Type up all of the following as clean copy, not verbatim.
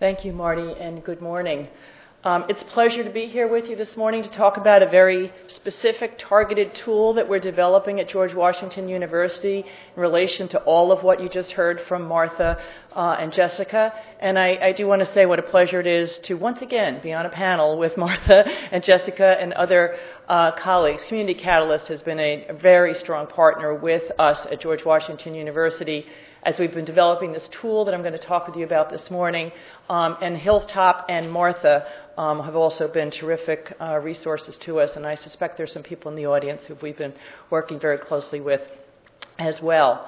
Thank you, Marty, and good morning. It's a pleasure to be here with you this morning to talk about a very specific targeted tool that we're developing at George Washington University in relation to all of what you just heard from Martha and Jessica. And I do want to say what a pleasure it is to once again be on a panel with Martha and Jessica and other colleagues. Community Catalyst has been a very strong partner with us at George Washington University as we've been developing this tool that I'm going to talk with you about this morning. And Hilltop and Martha have also been terrific resources to us, and I suspect there's some people in the audience who we've been working very closely with as well.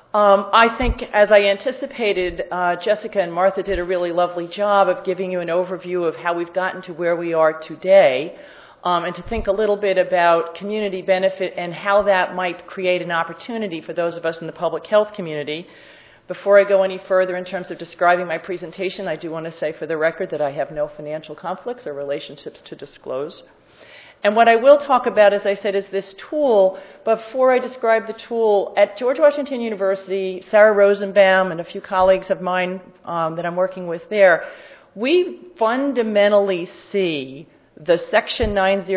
I think, as I anticipated, Jessica and Martha did a really lovely job of giving you an overview of how we've gotten to where we are today, and to think a little bit about community benefit and how that might create an opportunity for those of us in the public health community. Before I go any further in terms of describing my presentation, I do want to say for the record that I have no financial conflicts or relationships to disclose. And what I will talk about, as I said, is this tool. Before I describe the tool, at George Washington University, Sarah Rosenbaum and a few colleagues of mine that I'm working with there, we fundamentally see the Section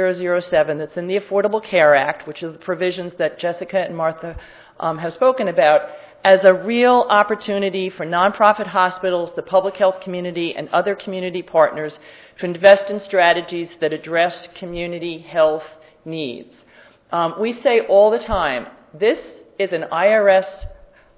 9007 that's in the Affordable Care Act, which are the provisions that Jessica and Martha have spoken about, as a real opportunity for nonprofit hospitals, the public health community, and other community partners to invest in strategies that address community health needs. We say all the time, this is an IRS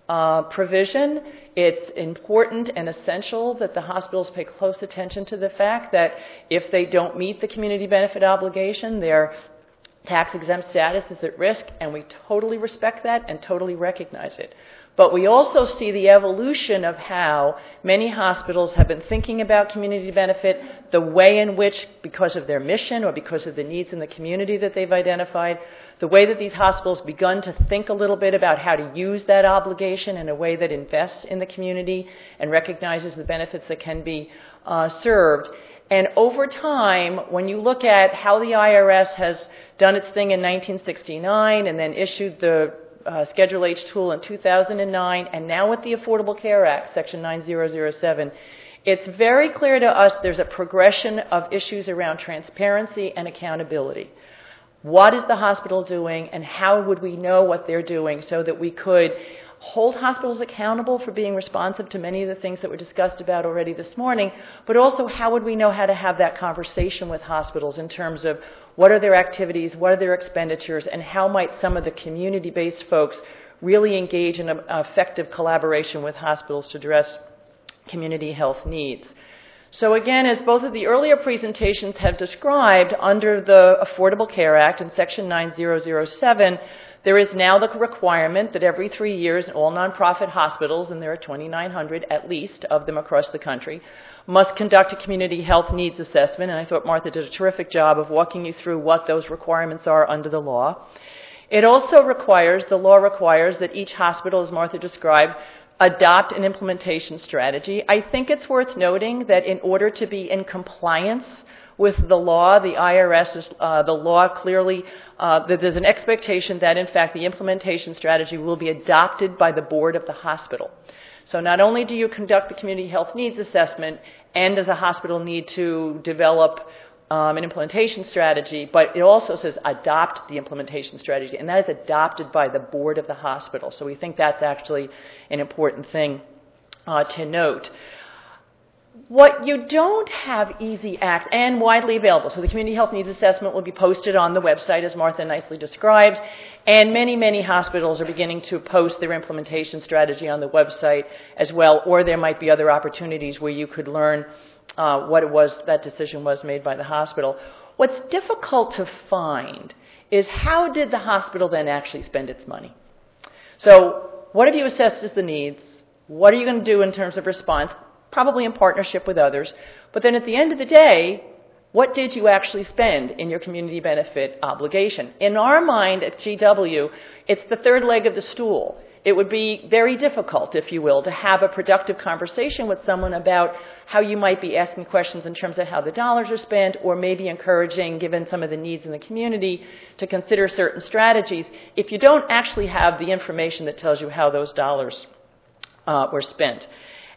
provision. It's important and essential that the hospitals pay close attention to the fact that if they don't meet the community benefit obligation, their tax-exempt status is at risk, and we totally respect that and totally recognize it. But we also see the evolution of how many hospitals have been thinking about community benefit, the way in which, because of their mission or because of the needs in the community that they've identified, the way that these hospitals begun to think a little bit about how to use that obligation in a way that invests in the community and recognizes the benefits that can be served. And over time, when you look at how the IRS has done its thing in 1969 and then issued the Schedule H tool in 2009, and now with the Affordable Care Act, Section 9007, it's very clear to us there's a progression of issues around transparency and accountability. What is the hospital doing, and how would we know what they're doing so that we could hold hospitals accountable for being responsive to many of the things that were discussed about already this morning, but also how would we know how to have that conversation with hospitals in terms of what are their activities, what are their expenditures, and how might some of the community-based folks really engage in an effective collaboration with hospitals to address community health needs. So again, as both of the earlier presentations have described, under the Affordable Care Act in Section 9007, there is now the requirement that every 3 years all nonprofit hospitals, and there are 2,900 at least of them across the country, must conduct a community health needs assessment, and I thought Martha did a terrific job of walking you through what those requirements are under the law. It also requires, the law requires that each hospital, as Martha described, adopt an implementation strategy. I think it's worth noting that in order to be in compliance with the law, the IRS, the law clearly, that there's an expectation that, in fact, the implementation strategy will be adopted by the board of the hospital. So not only do you conduct the community health needs assessment, and does a hospital need to develop an implementation strategy, but it also says adopt the implementation strategy, and that is adopted by the board of the hospital. So we think that's actually an important thing to note. What you don't have easy access, and widely available, so the community health needs assessment will be posted on the website, as Martha nicely described, and many, many hospitals are beginning to post their implementation strategy on the website as well, or there might be other opportunities where you could learn what it was that decision was made by the hospital. What's difficult to find is how did the hospital then actually spend its money? So what have you assessed as the needs? What are you going to do in terms of response? Probably in partnership with others. But then at the end of the day, what did you actually spend in your community benefit obligation? In our mind at GW, it's the third leg of the stool. It would be very difficult, if you will, to have a productive conversation with someone about how you might be asking questions in terms of how the dollars are spent, or maybe encouraging, given some of the needs in the community, to consider certain strategies if you don't actually have the information that tells you how those dollars were spent.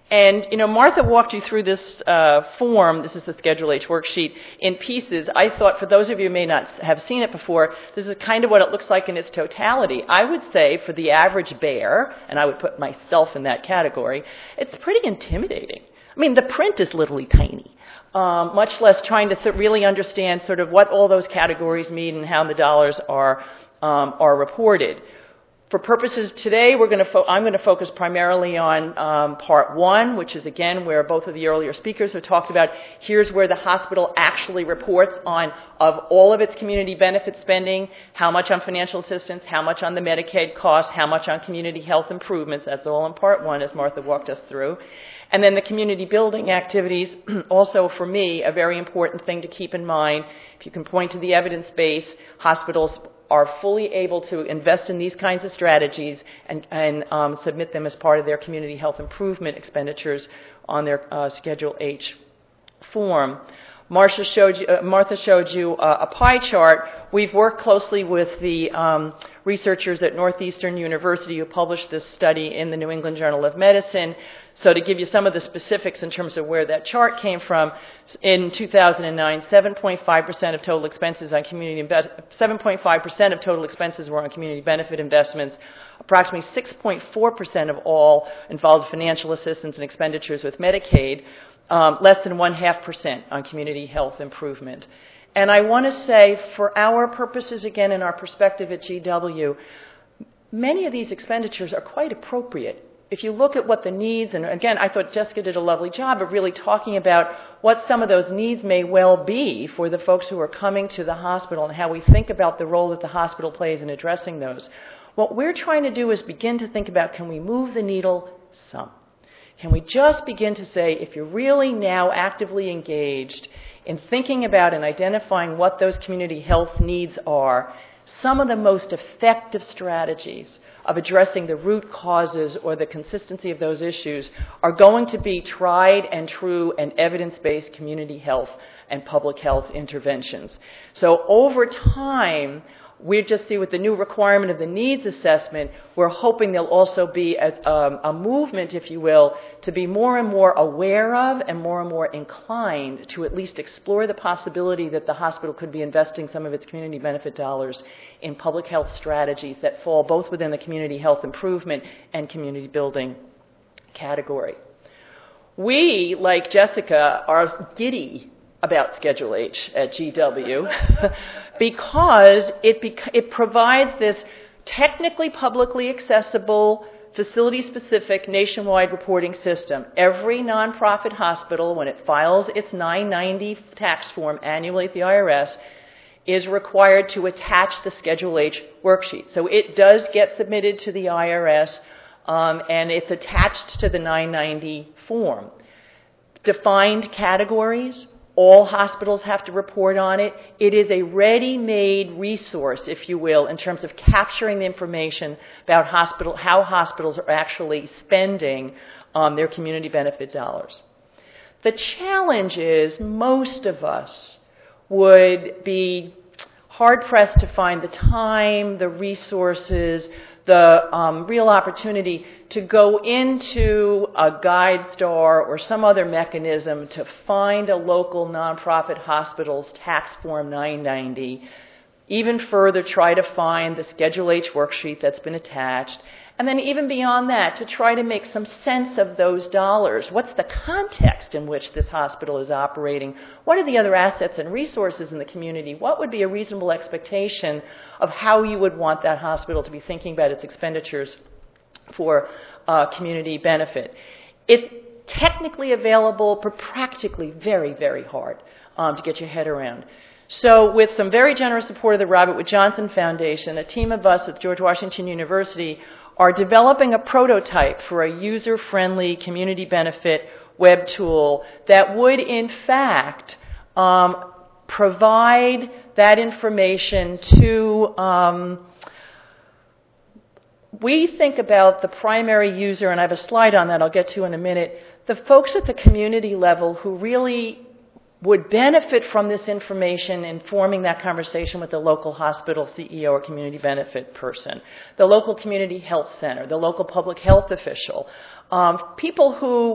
And, Martha walked you through this form. This is the Schedule H worksheet in pieces. I thought for those of you who may not have seen it before, this is kind of what it looks like in its totality. I would say for the average bear, and I would put myself in that category, it's pretty intimidating. I mean, the print is literally tiny, much less trying to really understand sort of what all those categories mean and how the dollars are reported. For purposes today, I'm going to focus primarily on part one, which is, again, where both of the earlier speakers have talked about. Here's where the hospital actually reports on of all of its community benefit spending, how much on financial assistance, how much on the Medicaid costs, how much on community health improvements. That's all in part one, as Martha walked us through. And then the community building activities, also for me, a very important thing to keep in mind. If you can point to the evidence base, hospitals are fully able to invest in these kinds of strategies and submit them as part of their community health improvement expenditures on their Schedule H form. Martha showed you a pie chart. We've worked closely with the researchers at Northeastern University who published this study in the New England Journal of Medicine. So to give you some of the specifics in terms of where that chart came from, in 2009, 7.5% of total expenses on 7.5% of total expenses were on community benefit investments. Approximately 6.4% of all involved financial assistance and expenditures with Medicaid. Less than 0.5% on community health improvement. And I want to say, for our purposes, again, in our perspective at GW, many of these expenditures are quite appropriate. If you look at what the needs, and again, I thought Jessica did a lovely job of really talking about what some of those needs may well be for the folks who are coming to the hospital and how we think about the role that the hospital plays in addressing those. What we're trying to do is begin to think about, can we move the needle some? Can we just begin to say, if you're really now actively engaged in thinking about and identifying what those community health needs are, some of the most effective strategies of addressing the root causes or the consistency of those issues are going to be tried and true and evidence-based community health and public health interventions. So over time, we just see with the new requirement of the needs assessment, we're hoping there'll also be a movement, if you will, to be more and more aware of and more inclined to at least explore the possibility that the hospital could be investing some of its community benefit dollars in public health strategies that fall both within the community health improvement and community building category. We, like Jessica, are giddy about Schedule H at GW because it provides this technically publicly accessible, facility-specific nationwide reporting system. Every nonprofit hospital, when it files its 990 tax form annually at the IRS, is required to attach the Schedule H worksheet. So it does get submitted to the IRS, and it's attached to the 990 form. Defined categories. All hospitals have to report on it. It is a ready-made resource, if you will, in terms of capturing the information about how hospitals are actually spending their community benefit dollars. The challenge is most of us would be hard-pressed to find the time, the resources, the real opportunity to go into a GuideStar or some other mechanism to find a local nonprofit hospital's tax form 990, even further try to find the Schedule H worksheet that's been attached, and then even beyond that, to try to make some sense of those dollars. What's the context in which this hospital is operating? What are the other assets and resources in the community? What would be a reasonable expectation of how you would want that hospital to be thinking about its expenditures for community benefit? It's technically available, but practically very, very hard to get your head around. So with some very generous support of the Robert Wood Johnson Foundation, a team of us at George Washington University are developing a prototype for a user-friendly community benefit web tool that would, in fact, provide that information to, we think about the primary user, and I have a slide on that I'll get to in a minute, the folks at the community level who really would benefit from this information in forming that conversation with the local hospital CEO or community benefit person, the local community health center, the local public health official, people who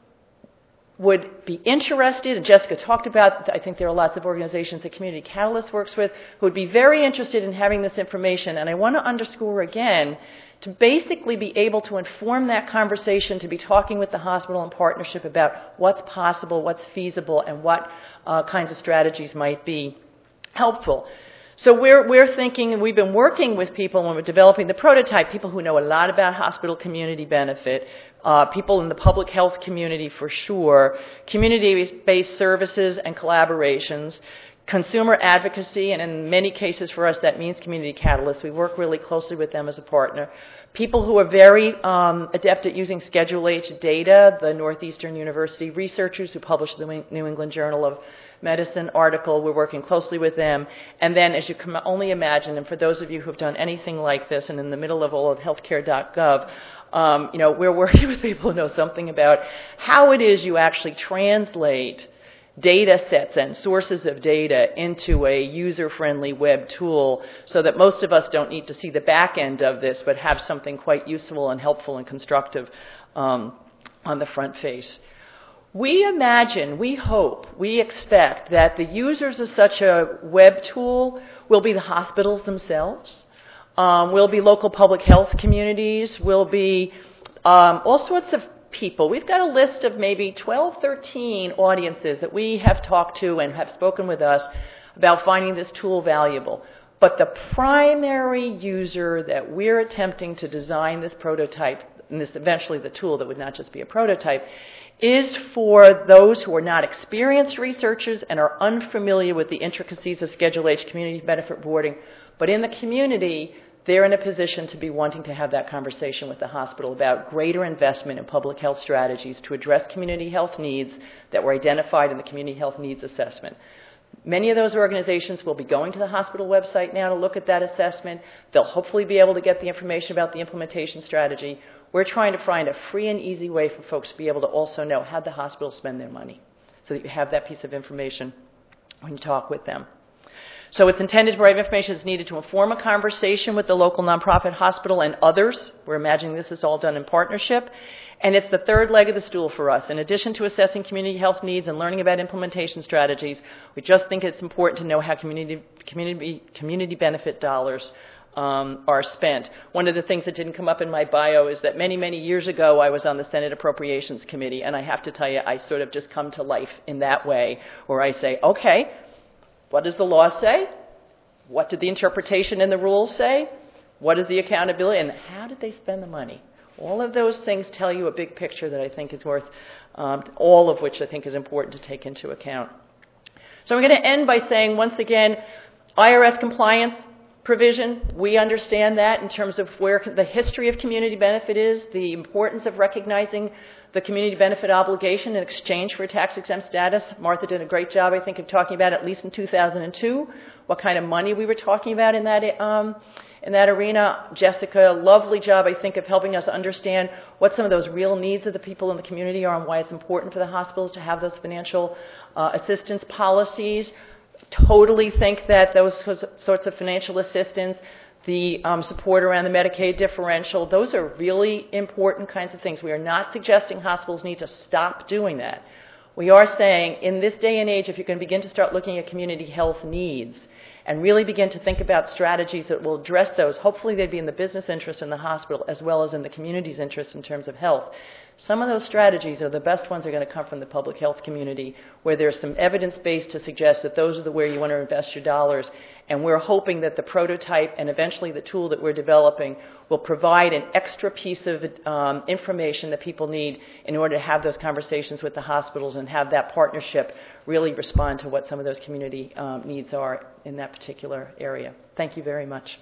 would be interested, and Jessica talked about, I think there are lots of organizations that Community Catalyst works with, who would be very interested in having this information. And I want to underscore again, to basically be able to inform that conversation, to be talking with the hospital in partnership about what's possible, what's feasible, and what kinds of strategies might be helpful. So we're thinking, and we've been working with people when we're developing the prototype, people who know a lot about hospital community benefit, people in the public health community for sure, community-based services and collaborations, consumer advocacy, and in many cases for us that means Community Catalyst. We work really closely with them as a partner. People who are very adept at using Schedule H data, the Northeastern University researchers who published the New England Journal of Medicine article, we're working closely with them. And then, as you can only imagine, and for those of you who have done anything like this and in the middle of all of healthcare.gov, we're working with people who know something about how it is you actually translate data sets and sources of data into a user-friendly web tool so that most of us don't need to see the back end of this but have something quite useful and helpful and constructive on the front face. We imagine, we hope, we expect that the users of such a web tool will be the hospitals themselves, will be local public health communities, will be all sorts of people. We've got a list of maybe 12, 13 audiences that we have talked to and have spoken with us about finding this tool valuable. But the primary user that we're attempting to design this prototype, and this eventually the tool that would not just be a prototype, is for those who are not experienced researchers and are unfamiliar with the intricacies of Schedule H community benefit reporting, but in the community, they're in a position to be wanting to have that conversation with the hospital about greater investment in public health strategies to address community health needs that were identified in the Community Health Needs Assessment. Many of those organizations will be going to the hospital website now to look at that assessment. They'll hopefully be able to get the information about the implementation strategy. We're trying to find a free and easy way for folks to be able to also know how the hospitals spend their money so that you have that piece of information when you talk with them. So it's intended to provide information that's needed to inform a conversation with the local nonprofit hospital and others. We're imagining this is all done in partnership. And it's the third leg of the stool for us. In addition to assessing community health needs and learning about implementation strategies, we just think it's important to know how community benefit dollars are spent. One of the things that didn't come up in my bio is that many, many years ago I was on the Senate Appropriations Committee, and I have to tell you, I sort of just come to life in that way, where I say, okay, what does the law say? What did the interpretation in the rules say? What is the accountability? And how did they spend the money? All of those things tell you a big picture that I think is worth, all of which I think is important to take into account. So I'm going to end by saying, once again, IRS compliance provision, we understand that in terms of where the history of community benefit is, the importance of recognizing the community benefit obligation in exchange for tax-exempt status. Martha did a great job, I think, of talking about, at least in 2002, what kind of money we were talking about in that arena. Jessica, lovely job, I think, of helping us understand what some of those real needs of the people in the community are and why it's important for the hospitals to have those financial assistance policies. Totally think that those sorts of financial assistance, the support around the Medicaid differential, those are really important kinds of things. We are not suggesting hospitals need to stop doing that. We are saying, in this day and age, if you can begin to start looking at community health needs and really begin to think about strategies that will address those, hopefully they'd be in the business interest in the hospital as well as in the community's interest in terms of health. Some of those strategies are the best ones are going to come from the public health community, where there's some evidence base to suggest that those are the where you want to invest your dollars. And we're hoping that the prototype and eventually the tool that we're developing will provide an extra piece of information that people need in order to have those conversations with the hospitals and have that partnership really respond to what some of those community needs are in that particular area. Thank you very much.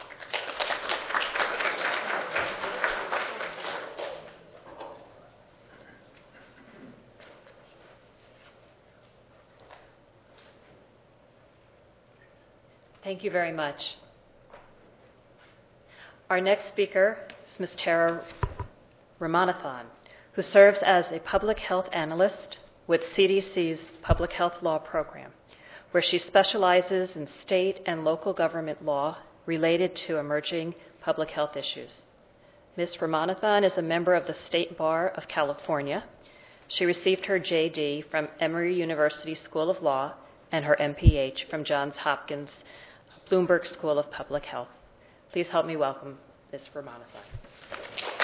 Thank you very much. Our next speaker is Ms. Tara Ramanathan, who serves as a public health analyst with CDC's Public Health Law Program, where she specializes in state and local government law related to emerging public health issues. Ms. Ramanathan is a member of the State Bar of California. She received her JD from Emory University School of Law and her MPH from Johns Hopkins Bloomberg School of Public Health. Please help me welcome Ms. Ramanathan.